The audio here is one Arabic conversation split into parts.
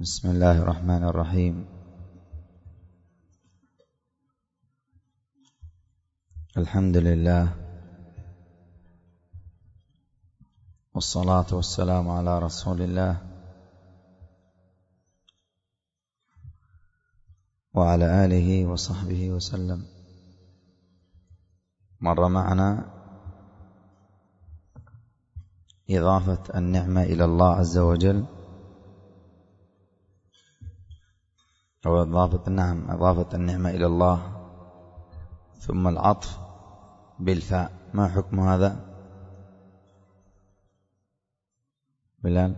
بسم الله الرحمن الرحيم. الحمد لله والصلاة والسلام على رسول الله وعلى آله وصحبه وسلم. مر معنا إضافة النعمة إلى الله عز وجل، أو إضافة النعمة إلى الله ثم العطف بالفاء. ما حكم هذا بلال؟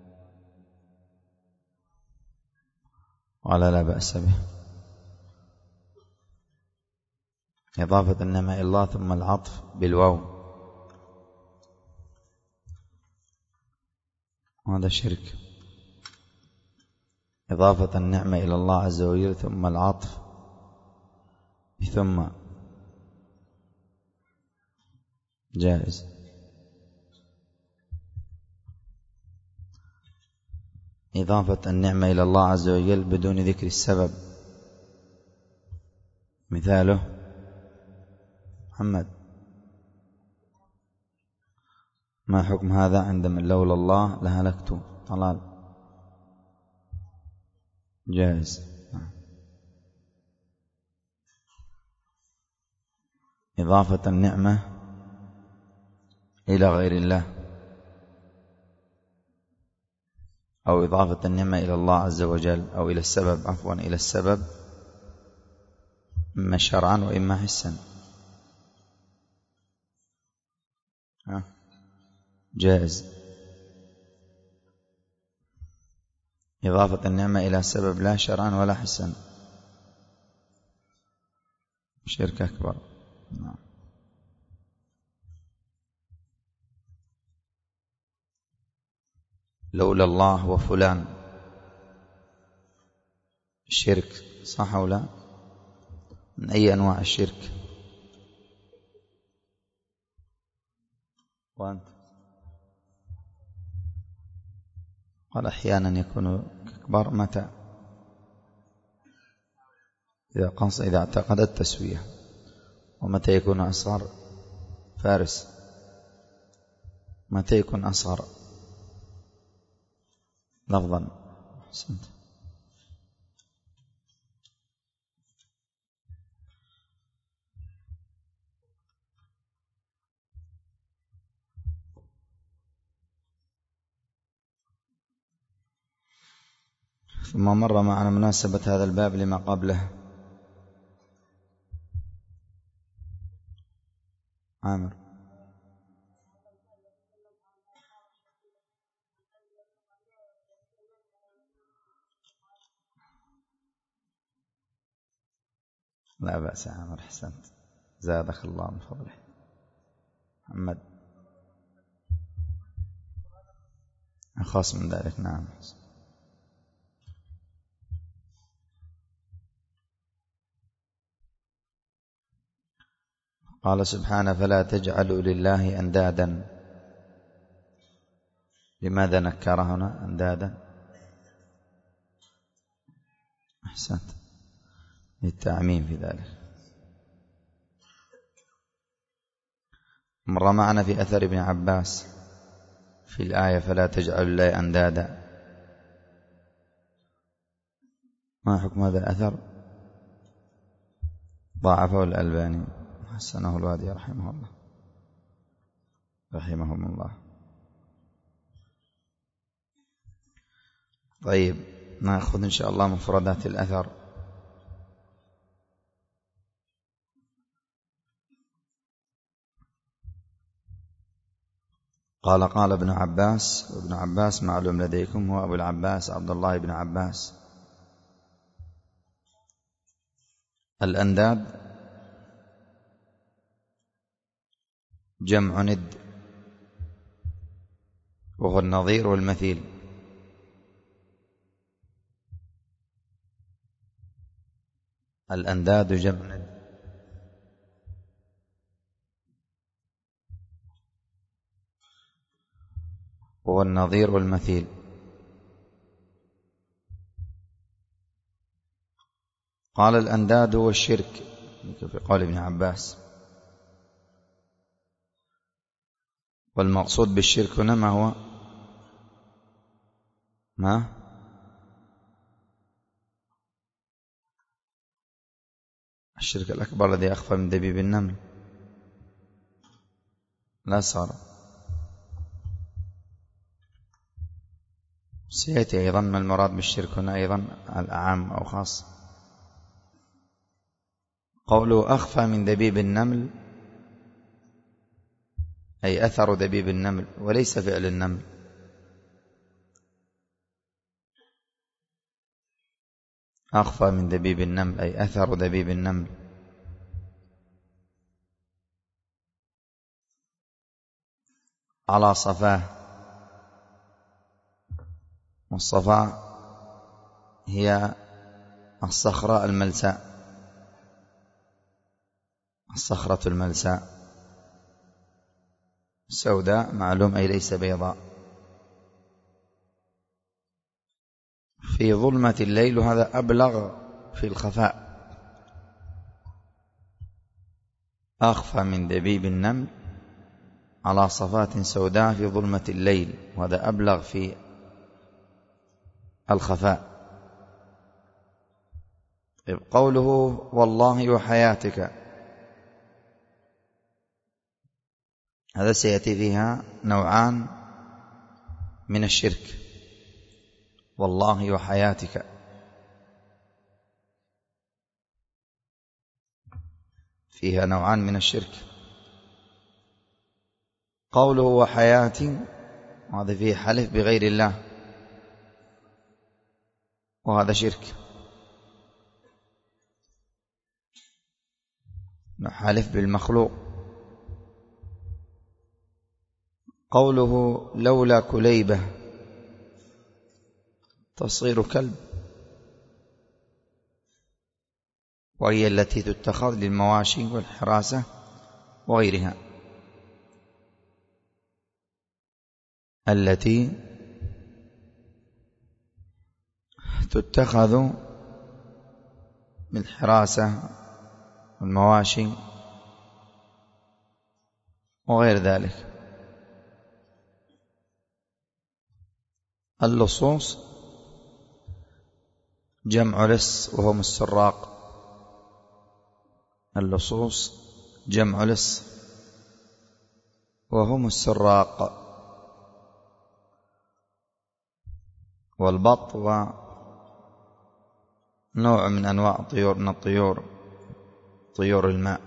ولا لا بأس به. إضافة النعمة إلى الله ثم العطف بالواو، هذا شرك. إضافة النعمة إلى الله عز وجل ثم العطف ثم جائز. إضافة النعمة إلى الله عز وجل بدون ذكر السبب، مثاله محمد، ما حكم هذا عندما لولا الله لهلكت؟ طلال جائز. إضافة النعمة إلى غير الله أو إضافة النعمة إلى الله عز وجل أو إلى السبب، عفوا إلى السبب، إما شرعا وإما حسا، جائز. إضافة النعمة إلى سبب لا شرعا ولا حسا شرك أكبر. لولا الله وفلان شرك، صح أو لا؟ من أي أنواع الشرك؟ وأنت قال أحيانا يكون أكبر. متى؟ إذا اعتقد التسوية. ومتى يكون أصغر؟ فارس، متى يكون أصغر لفظا؟ أحسنت. ثم مر معنا مناسبة هذا الباب لما قبله. عامر، لا بأس. عامر أحسنت، زادك الله من فضله. محمد خاص من ذلك. نعم. قال سبحانه: فلا تجعلوا لله أندادا. لماذا نكر هنا أندادا؟ أحسنت، للتعميم في ذلك. مر معنا في أثر ابن عباس في الآية: فلا تجعلوا لله أندادا. ما حكم هذا الأثر؟ ضاعفه الألباني، حسنه الوادي رحمه الله، رحمهم الله. طيب، نأخذ إن شاء الله مفردات الأثر. قال ابن عباس، وابن عباس معلوم لديكم هو أبو العباس عبد الله بن عباس. الأنداد جمع ند، وهو النظير والمثيل. الأنداد جمع ند، وهو النظير والمثيل. قال الأنداد هو الشرك في قول ابن عباس. والمقصود بالشرك هنا ما هو؟ ما الشرك الأكبر الذي أخفى من دبيب النمل، لا صار. سيأتي أيضا ما المراد بالشرك هنا أيضا، الأعام أو خاص. قوله أخفى من دبيب النمل أي أثر دبيب النمل وليس فعل النمل. أخفى من دبيب النمل أي أثر دبيب النمل. على صفاه، والصفاء هي الصخرة الملساء، الصخرة الملساء سوداء معلوم أي ليس بيضاء. في ظلمة الليل، وهذا أبلغ في الخفاء. أخفى من دبيب النمل على صفاة سوداء في ظلمة الليل، وهذا أبلغ في الخفاء. قوله والله وحياتك، هذا سيأتي فيها نوعان من الشرك. والله وحياتك فيها نوعان من الشرك. قوله وحياتي، هذا فيه حلف بغير الله، وهذا شرك، حلف بالمخلوق. قوله لولا كليبة تصير كلب، وهي التي تتخذ للمواشي والحراسة وغيرها، التي تتخذ بالحراسة والمواشي وغير ذلك. اللصوص جمع لص وهم السراق، اللصوص جمع لص وهم السراق. والبط ونوع من أنواع الطيور، من الطيور، طيور الماء.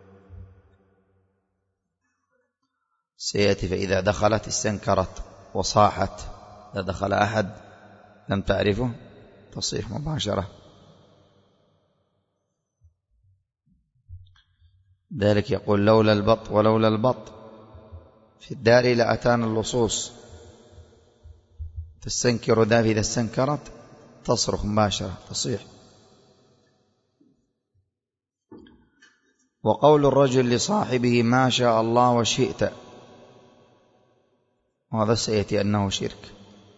سيأتي فإذا دخلت استنكرت وصاحت، إذا دخل أحد لم تعرفه تصيح مباشرة. ذلك يقول لولا البط ولولا البط في الدار لأتانا اللصوص، تستنكر داب، إذا استنكرت تصرخ مباشرة تصيح. وقول الرجل لصاحبه ما شاء الله وشئت، وهذا سيأتي أنه شرك.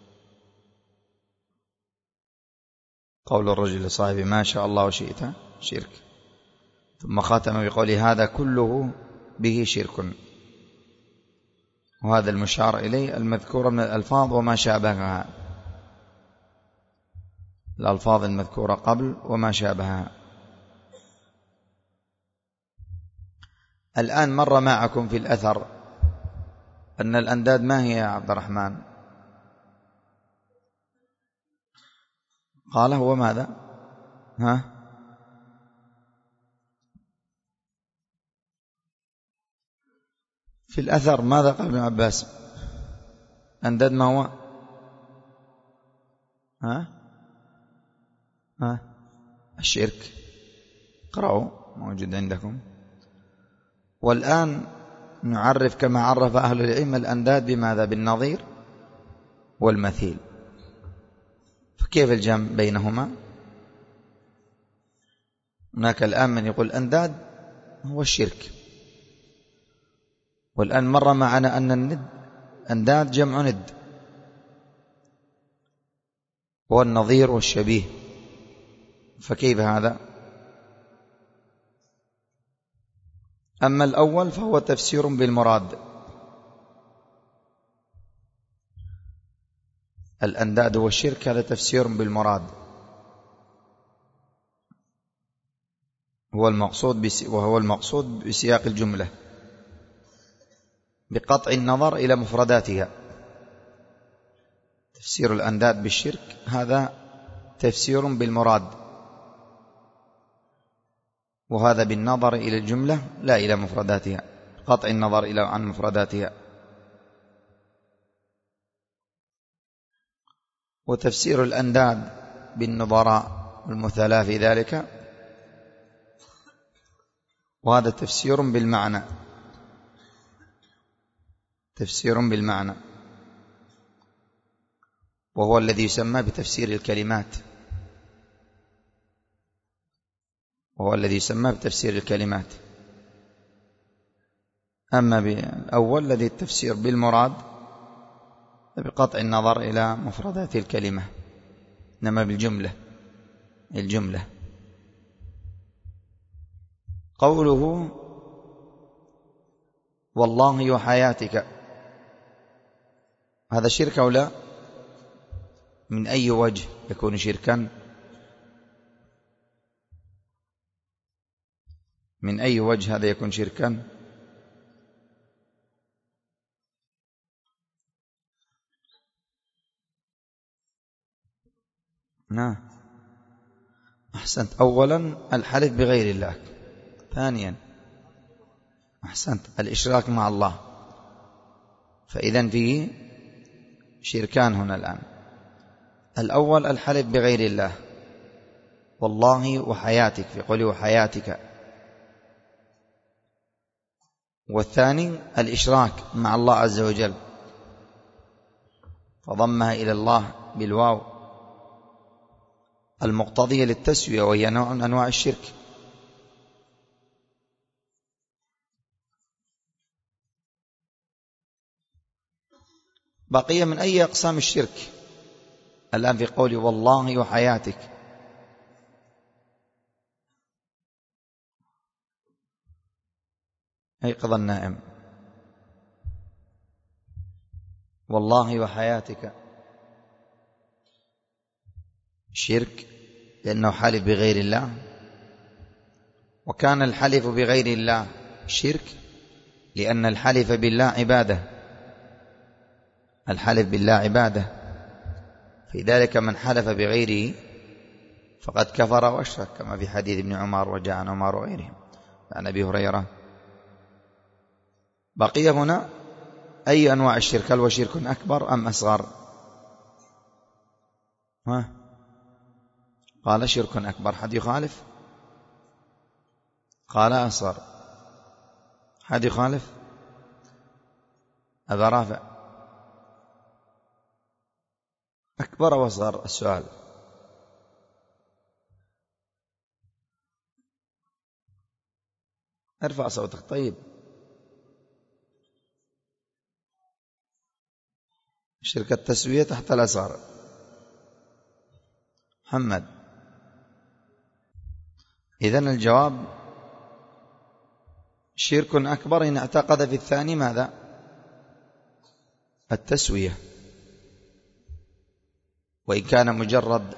قول الرجل لصاحبه ما شاء الله وشئت شرك. ثم ختم بقول هذا كله به شرك، وهذا المشار إليه المذكورة من الألفاظ وما شابهها، الألفاظ المذكورة قبل وما شابهها. الآن مر معكم في الأثر أن الأنداد ما هي يا عبد الرحمن؟ قال هو ماذا؟ في الأثر ماذا قال ابن عباس؟ أنداد ما هو؟ الشرك. اقرأوا موجود عندكم. والآن نعرف كما عرف أهل العلم الأنداد بماذا؟ بالنظير والمثيل. فكيف الجمع بينهما؟ هناك الآن من يقول أنداد هو الشرك، والآن مر معنا أن الند أنداد جمع ند، هو النظير والشبيه. فكيف هذا؟ أما الأول فهو تفسير بالمراد. الأنداد والشرك هذا تفسير بالمراد، وهو المقصود بسياق الجملة بقطع النظر إلى مفرداتها. تفسير الأنداد بالشرك هذا تفسير بالمراد، وهذا بالنظر إلى الجملة لا إلى مفرداتها، قطع النظر عن مفرداتها. وتفسير الأنداد بالنظراء والمثلاة في ذلك، وهذا تفسير بالمعنى، تفسير بالمعنى، وهو الذي يسمى بتفسير الكلمات، وهو الذي يسمى بتفسير الكلمات. أما بالأول الذي التفسير بالمراد بقطع النظر إلى مفردات الكلمة، إنما بالجملة، الجملة. قوله والله وحياتك، هذا شرك أو لا؟ من أي وجه يكون شركا؟ من أي وجه هذا يكون شركا؟ نعم، أحسنت. أولا الحلف بغير الله، ثانيا أحسنت الإشراك مع الله، فإذن فيه شركان هنا الآن. الأول الحلف بغير الله، والله وحياتك، في قوله وحياتك. والثاني الإشراك مع الله عز وجل، فضمها إلى الله بالواو المقتضية للتسوية، وهي نوع من أنواع الشرك. بقي من أي أقسام الشرك الآن في قوله والله وحياتك؟ أيقظ النائم. والله وحياتك شرك لأنه حلف بغير الله، وكان الحلف بغير الله شرك لأن الحلف بالله عبادة، الحلف بالله عبادة، في ذلك من حلف بغيره فقد كفر واشرك، كما في حديث ابن عمر وجاء عن عمر وغيرهم عن أبي هريرة. بقي هنا أي أنواع الشرك؟ هل هو شرك أكبر أم أصغر؟ قال شرك أكبر، حد يخالف؟ قال أصغر، حد يخالف؟ أبا رافع، أكبر وأصغر السؤال؟ ارفع صوتك. طيب، شرك التسوية تحت الأصغر. محمد، إذن الجواب شرك أكبر إن اعتقد في الثاني ماذا؟ التسوية، وإن كان مجرد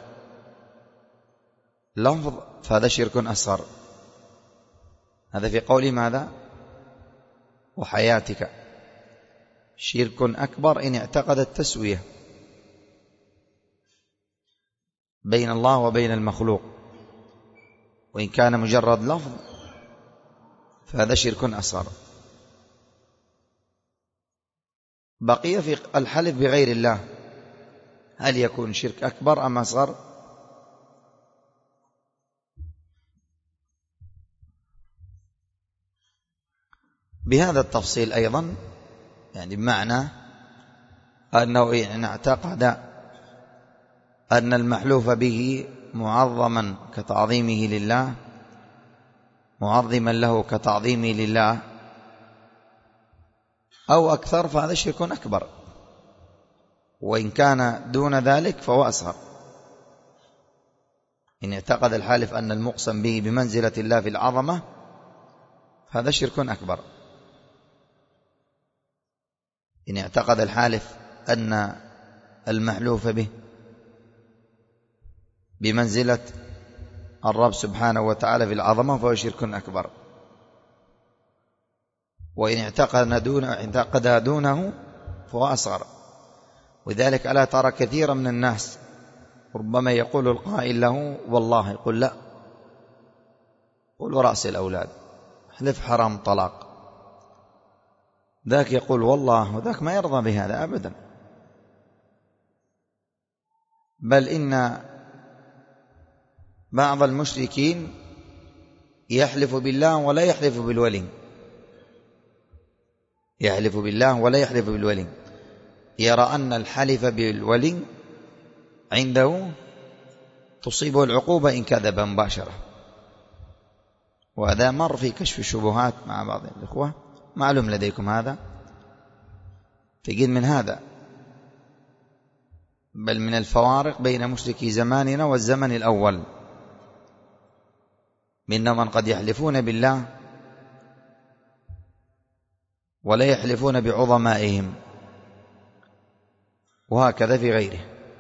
لفظ فهذا شرك أصغر. هذا في قول ماذا؟ وحياتك. شرك أكبر إن اعتقد التسوية بين الله وبين المخلوق، وإن كان مجرد لفظ فهذا شرك أصغر. بقي في الحلف بغير الله، هل يكون شرك أكبر أم أصغر؟ بهذا التفصيل أيضا، يعني بمعنى أنه إن اعتقد أن المحلوف به معظما كتعظيمه لله، معظما له كتعظيمه لله أو أكثر، فهذا شرك أكبر، وإن كان دون ذلك فهو أصغر. إن اعتقد الحالف أن المقسم به بمنزلة الله في العظمة هذا شرك أكبر. إن اعتقد الحالف أن المحلوف به بمنزلة الرب سبحانه وتعالى في العظمة فهو شرك أكبر، وإن اعتقد دونه فهو أصغر. وذلك ألا ترى كثيرا من الناس ربما يقول القائل له والله، يقول لا، قل رأس الأولاد، حلف حرام طلاق، ذاك يقول والله، وذاك ما يرضى بهذا أبدا. بل إن بعض المشركين يحلف بالله ولا يحلف بالولي، يحلف بالله ولا يحلف بالولي، يرى أن الحلف بالولي عنده تصيبه العقوبة إن كذب مباشرة. وهذا مر في كشف الشبهات مع بعض الإخوة، معلوم لديكم هذا، تجد من هذا، بل من الفوارق بين مشركي زماننا والزمن الأول، من قد يحلفون بالله ولا يحلفون بعظمائهم، وهكذا في غيره.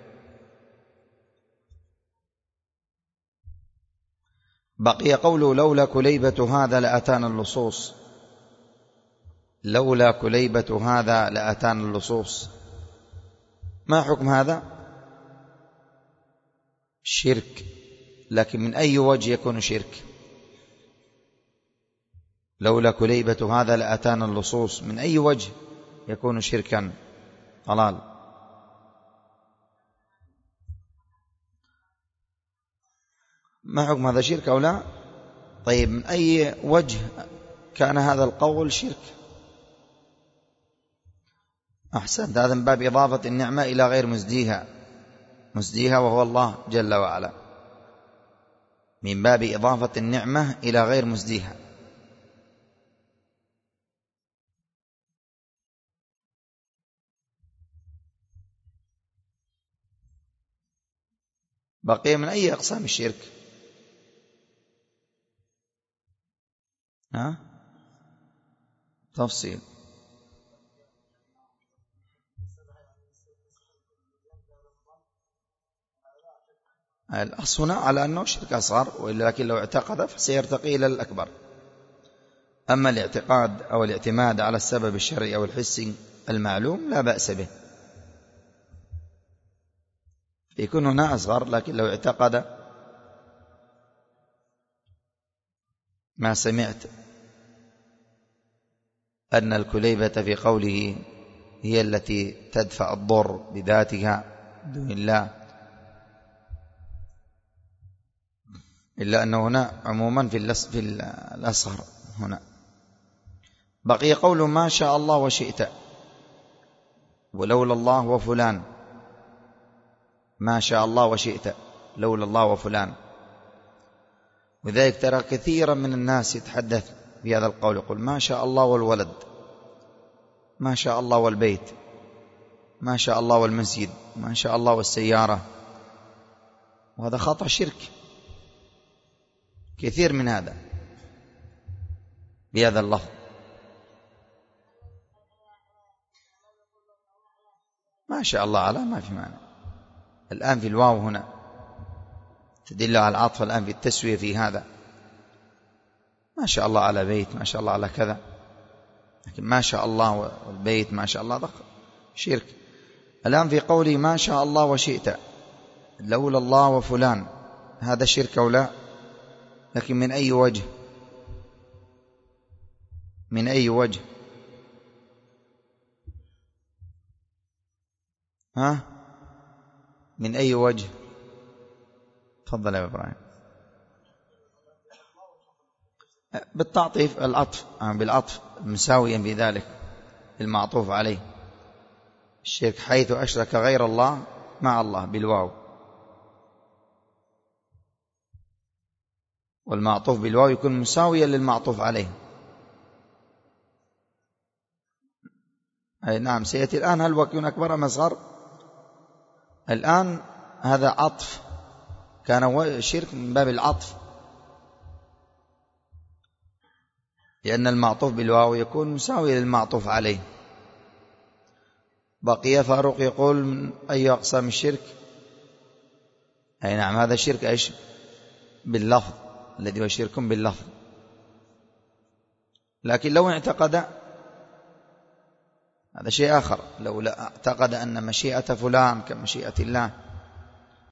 بقي قوله لولا كليبة هذا لأتانا اللصوص، لولا كليبة هذا لأتانا اللصوص، ما حكم هذا؟ شرك، لكن من أي وجه يكون شرك؟ لولا كليبة هذا لأتانا اللصوص، من أي وجه يكون شركا؟ طلال، ما حكم هذا شرك أو لا؟ طيب من أي وجه كان هذا القول شرك؟ أحسنت، هذا من باب إضافة النعمة إلى غير مزديها، مزديها وهو الله جل وعلا، من باب إضافة النعمة إلى غير مزديها. بقي من أي أقسام الشرك؟ تفصيل. الأصل هنا على أنه شرك أصغر، ولكن لو اعتقد فسيرتقي إلى الأكبر. أما الاعتقاد أو الاعتماد على السبب الشرعي أو الحسي المعلوم لا بأس به، يكون هنا أصغر. لكن لو اعتقد ما سمعت أن الكليبة في قوله هي التي تدفع الضر بذاتها دون الله، إلا أنه هنا عموما في الأصغر هنا. بقي قول ما شاء الله وشئت، ولولا الله وفلان، ما شاء الله وشئت لولا الله وفلان. وذلك ترى كثيرا من الناس يتحدث بهذا القول، يقول ما شاء الله والولد، ما شاء الله والبيت، ما شاء الله والمسجد، ما شاء الله والسيارة، وهذا خطأ شرك كثير من هذا بهذا اللفظ. ما شاء الله على ما في معنى. الآن في الواو هنا تدل على العطف، الآن في التسوية في هذا، ما شاء الله على بيت، ما شاء الله على كذا، لكن ما شاء الله والبيت ما شاء الله ضخ شرك. الآن في قولي ما شاء الله وشئت لولا الله وفلان، هذا شرك أو لا؟ لكن من أي وجه؟ من أي وجه؟ من أي وجه؟ تفضل يا إبراهيم. بالتعطيف، العطف بالعطف مساويا بذلك المعطوف عليه. الشرك حيث أشرك غير الله مع الله بالواو، والمعطوف بالواو يكون مساويا للمعطوف عليه. أي نعم، سيأتي الآن هل يكون أكبر أم أصغر؟ الآن هذا عطف، كان شرك من باب العطف. لأن المعطوف بالواو يكون مساوي للمعطوف عليه. بقي فاروق يقول من أي أقسام الشرك؟ أي نعم، هذا الشرك إيش؟ باللفظ، الذي هو شرك باللفظ. لكن لو اعتقد، هذا شيء آخر، لو لا اعتقد أن مشيئة فلان كمشيئة الله